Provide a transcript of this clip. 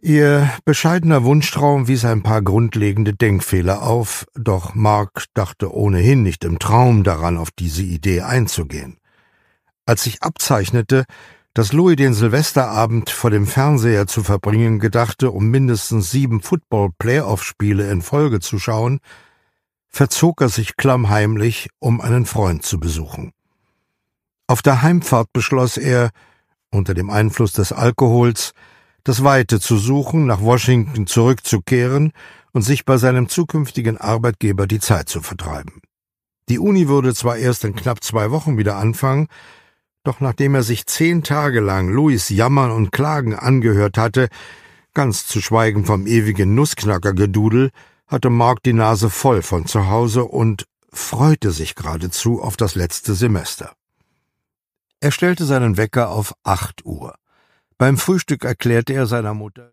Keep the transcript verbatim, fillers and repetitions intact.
Ihr bescheidener Wunschtraum wies ein paar grundlegende Denkfehler auf, doch Mark dachte ohnehin nicht im Traum daran, auf diese Idee einzugehen. Als sich abzeichnete, dass Louis den Silvesterabend vor dem Fernseher zu verbringen gedachte, um mindestens sieben Football-Playoff-Spiele in Folge zu schauen, verzog er sich klammheimlich, um einen Freund zu besuchen. Auf der Heimfahrt beschloss er, unter dem Einfluss des Alkohols, das Weite zu suchen, nach Washington zurückzukehren und sich bei seinem zukünftigen Arbeitgeber die Zeit zu vertreiben. Die Uni würde zwar erst in knapp zwei Wochen wieder anfangen, doch nachdem er sich zehn Tage lang Louis Jammern und Klagen angehört hatte, ganz zu schweigen vom ewigen Nussknackergedudel, hatte Mark die Nase voll von zu Hause und freute sich geradezu auf das letzte Semester. Er stellte seinen Wecker auf acht Uhr. Beim Frühstück erklärte er seiner Mutter,